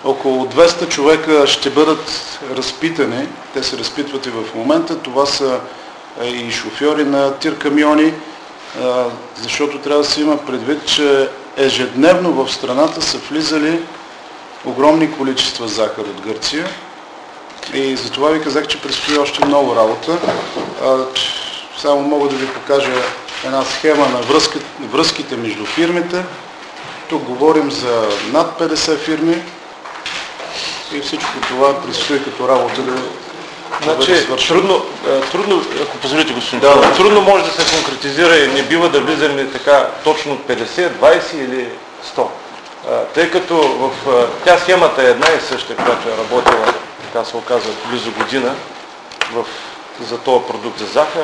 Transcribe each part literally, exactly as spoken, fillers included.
около двеста човека ще бъдат разпитани. Те се разпитват и в момента. Това са и шофьори на тир камиони, защото трябва да се има предвид, че ежедневно в страната са влизали огромни количества захар от Гърция. И затова ви казах, че предстои още много работа. Само мога да ви покажа една схема на връзка, връзките между фирмите. Тук говорим за над петдесет фирми и всичко това предстои като работа да, значи, да бъде трудно, трудно, ако позволите господин, да, да. трудно може да се конкретизира и не бива да влизаме така точно от петдесет, двайсет или сто. Тъй като в тя схемата е една и съща, която е работила, така се оказва, близо година в, за този продукт за захар.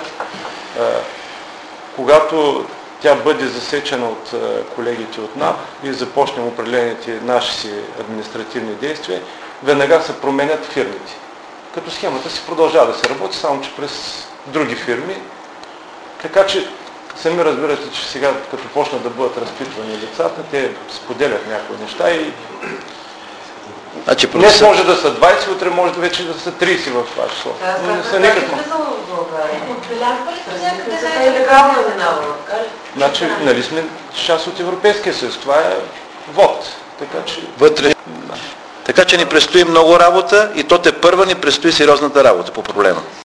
Когато тя бъде засечена от колегите от НАП и започнем определените наши си административни действия, веднага се променят фирмите. Като схемата си продължава да се работи, само че през други фирми. Така че сами разбирате, че сега като почнат да бъдат разпитвани лицата, те споделят някои неща и значи, днес може да са двайсет, утре може да вече да са трийсет в това число. Но не са никакво. Значи, нали сме част от Европейския съюз. Това е вод. Така че... Вътре. Да. Така че ни предстои много работа и то те първа ни предстои сериозната работа по проблема.